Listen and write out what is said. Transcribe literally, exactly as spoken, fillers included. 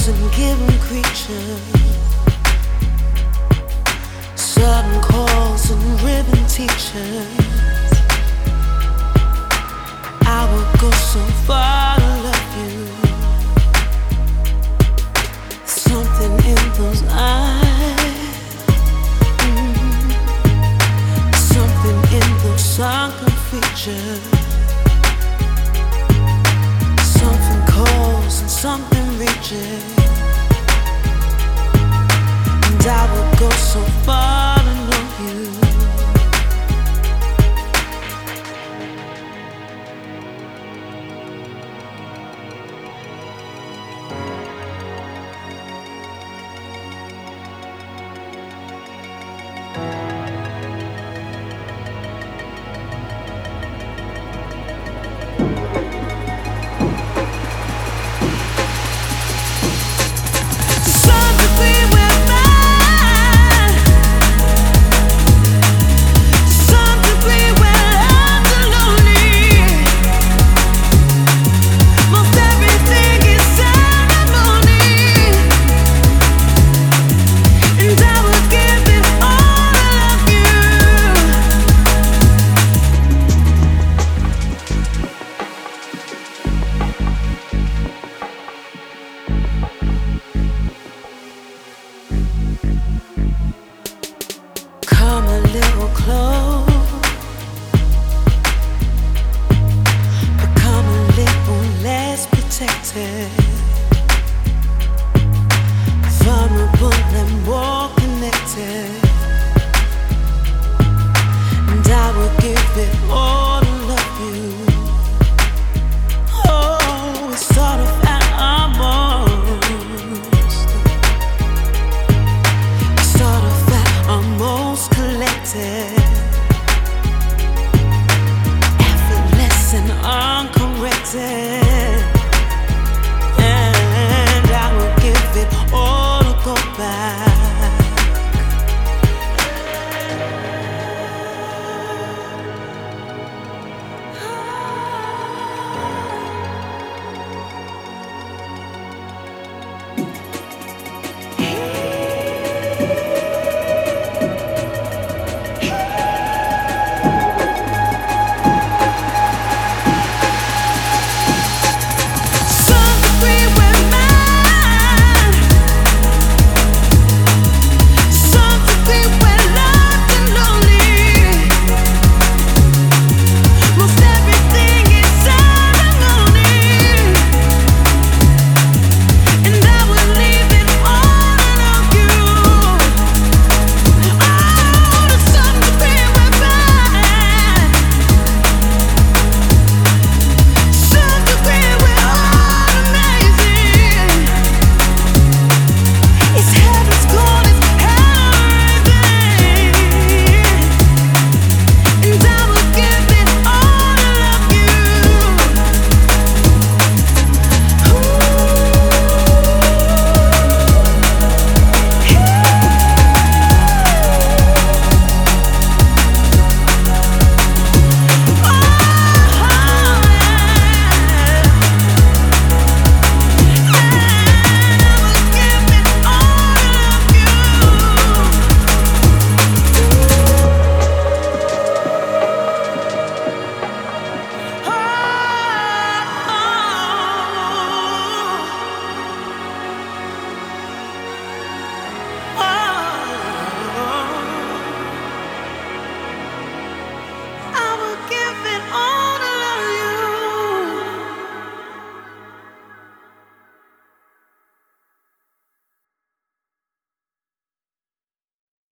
wasn't given creature, sudden calls and rhythm teachers. I would go so far to love you. Something in those eyes, mm, something in those sunken features. Something calls and something reaches, and I would go so far to know you. Come a little close, become a little less protected.